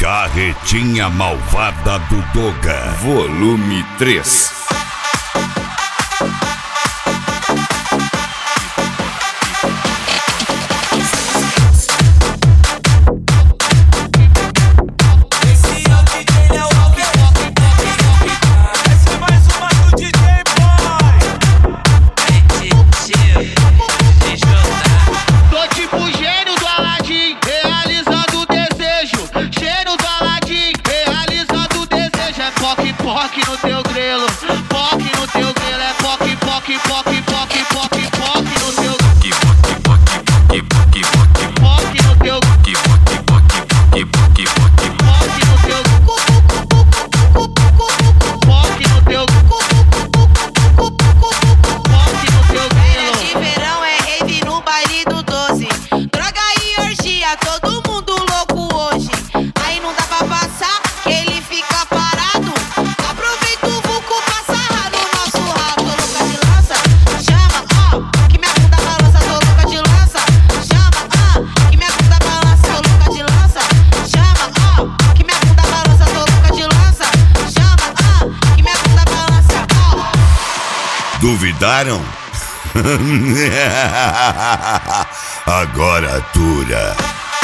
Carretinha Malvada do Doga, volume 3. Poque no teu grelo, poque no teu grelo, é poque, poque, poque, poque, poque, poque no teu poque, poque, poque, poque, poque no teu poque, poque, poque, poque, poque, poque, poque no teu poque no teu poque no teu grelo. De verão é rave no baile do 12. Droga e orgia, todo mundo louco hoje. Aí não dá pra passar, que ele fica parado. Duvidaram? Agora dura.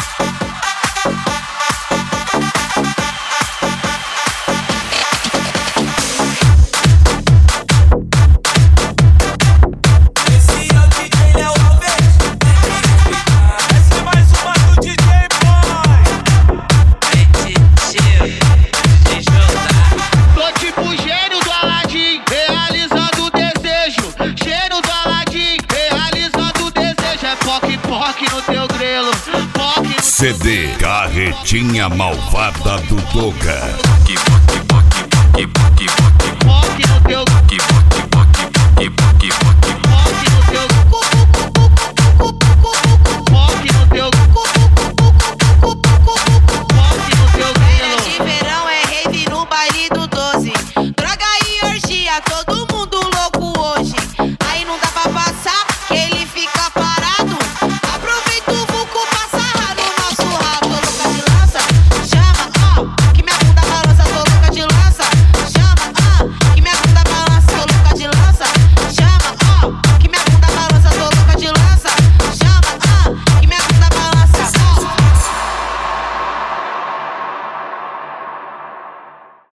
Poque no teu grelo, poque no CD Carretinha Malvada do Doga. poque, poque, poque, poque, poque, poque.